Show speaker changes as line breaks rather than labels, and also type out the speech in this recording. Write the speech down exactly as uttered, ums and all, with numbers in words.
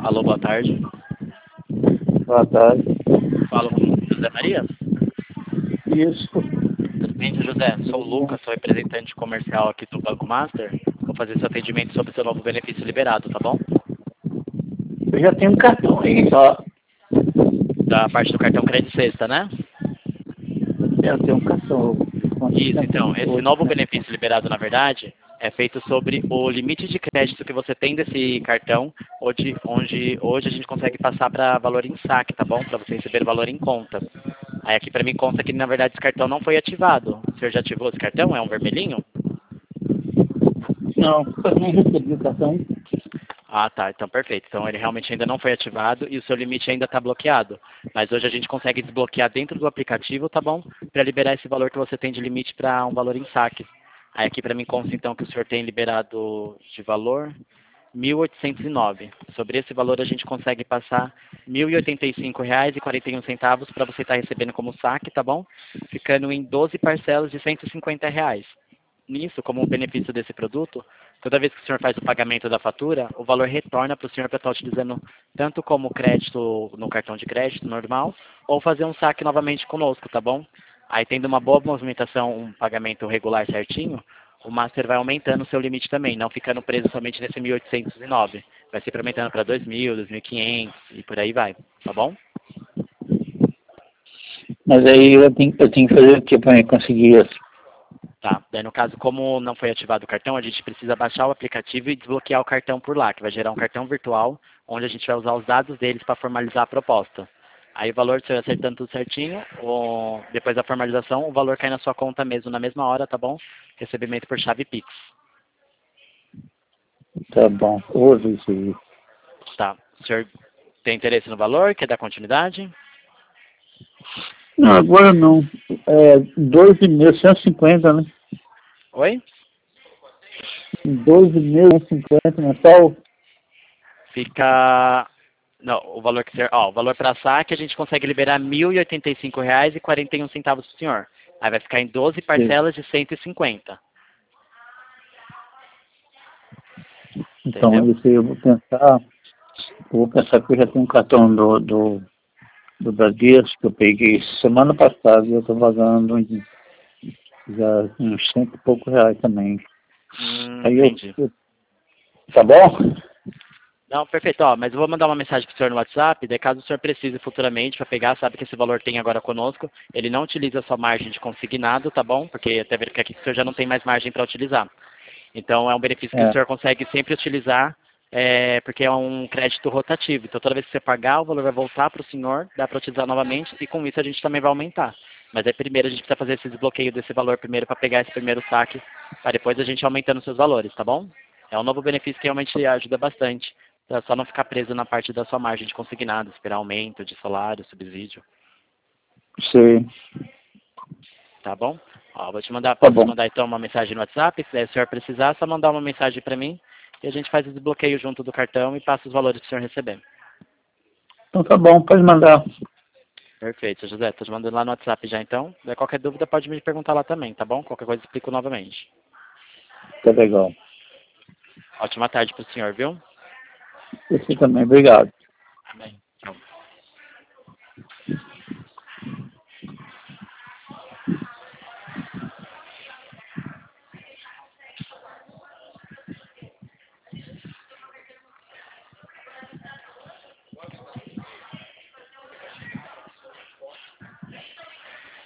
Alô, boa tarde.
Boa tarde.
Falo com José Maria?
Isso.
Tudo bem, seu José? Sou o Lucas, sou representante comercial aqui do Banco Master. Vou fazer seu atendimento sobre seu novo benefício liberado, tá bom?
Eu já tenho um cartão aí, só.
Da parte do cartão crédito sexta, né?
Eu tenho um cartão.
Isso, então. Esse
Hoje,
novo
né?
benefício liberado, na verdade, é feito sobre o limite de crédito que você tem desse cartão, onde, onde hoje a gente consegue passar para valor em saque, tá bom? Para você receber valor em conta. Aí aqui para mim consta que, na verdade, esse cartão não foi ativado. O senhor já ativou esse cartão? É um vermelhinho?
Não, eu nem recebi o cartão.
Ah, tá. Então, perfeito. Então, ele realmente ainda não foi ativado e o seu limite ainda está bloqueado. Mas hoje a gente consegue desbloquear dentro do aplicativo, tá bom? Para liberar esse valor que você tem de limite para um valor em saque. Aí aqui para mim consta, então, que o senhor tem liberado de valor mil oitocentos e nove. Sobre esse valor a gente consegue passar mil e oitenta e cinco reais e quarenta e um centavos para você estar recebendo como saque, tá bom? Ficando em doze parcelas de cento e cinquenta reais. Nisso, como um benefício desse produto, toda vez que o senhor faz o pagamento da fatura, o valor retorna para o senhor para estar utilizando tanto como crédito no cartão de crédito normal, ou fazer um saque novamente conosco, tá bom? Aí tendo uma boa movimentação, um pagamento regular certinho, o Master vai aumentando o seu limite também, não ficando preso somente nesse mil oitocentos e nove. Vai sempre aumentando para dois mil, dois mil e quinhentos e por aí vai, tá bom?
Mas aí eu tenho, eu tenho que fazer o que para conseguir isso?
Tá. Daí, no caso, como não foi ativado o cartão, a gente precisa baixar o aplicativo e desbloquear o cartão por lá, que vai gerar um cartão virtual, onde a gente vai usar os dados deles para formalizar a proposta. Aí o valor, se eu acertando tudo certinho, o... depois da formalização, o valor cai na sua conta mesmo, na mesma hora, tá bom? Recebimento por chave Pix.
Tá bom, ouve isso aí.
Tá. O senhor tem interesse no valor? Quer dar continuidade?
Não, agora não. É doze mil cento e cinquenta, né?
Oi?
doze mil cento e cinquenta Natal?
Fica... Não, o valor que ser, ó, o valor para saque a gente consegue liberar mil e oitenta e cinco reais e quarenta e um centavos pro senhor. Aí vai ficar em doze parcelas de cento e cinquenta.
Então,
Entendeu?
isso aí eu vou pensar. Eu vou pensar que eu já tenho um cartão do, do, do Bradesco que eu peguei semana passada e eu tô pagando em- já uns cento e poucos reais também.
Hum,
Aí eu,
entendi.
eu- tá bom?
Não, perfeito. Ó, mas eu vou mandar uma mensagem pro senhor no WhatsApp, daí caso o senhor precise futuramente para pegar, sabe que esse valor tem agora conosco, ele não utiliza a sua margem de consignado, tá bom? Porque até verificar aqui que o senhor já não tem mais margem para utilizar. Então é um benefício que o
É,
senhor consegue sempre utilizar, é, porque é um crédito rotativo. Então toda vez que você pagar, o valor vai voltar para o senhor, dá para utilizar novamente, e com isso a gente também vai aumentar. Mas aí primeiro a gente precisa fazer esse desbloqueio desse valor primeiro para pegar esse primeiro saque, para depois a gente ir aumentando os seus valores, tá bom? É um novo benefício que realmente ajuda bastante. Pra só não ficar preso na parte da sua margem de consignado, esperar aumento de salário, subsídio,
sei.
tá bom? Ó, vou te mandar,
Tá
posso te
bom.
mandar então uma mensagem no WhatsApp, se o senhor precisar, é só mandar uma mensagem para mim e a gente faz o desbloqueio junto do cartão e passa os valores que o senhor receber.
Então tá bom, pode mandar.
Perfeito, seu José, tô te mandando lá no WhatsApp já então. Se qualquer dúvida pode me perguntar lá também, tá bom? Qualquer coisa eu explico novamente.
Tá legal.
Ótima tarde pro senhor, viu?
Você também, obrigado.